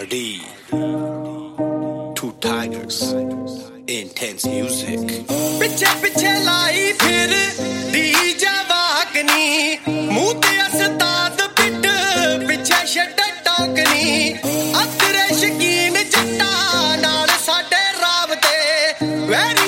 D, two tigers, intense music. ਪਿੱਛੇ ਪਿੱਛੇ ਲਾਈ ਫਿਰ ਦੀ ਜਵਾਕਨੀ ਮੂੰਹ ਤੇ ਅਸਤਾਦ ਪਿੱਟ ਪਿੱਛੇ ਛੱਡ ਟੌਕਨੀ ਅਤਰੇ ਸ਼ਕੀਨ ਜੱਟਾਂ ਨਾਲ ਸਾਡੇ ਰਾਬਤੇ ਵੈਰੀ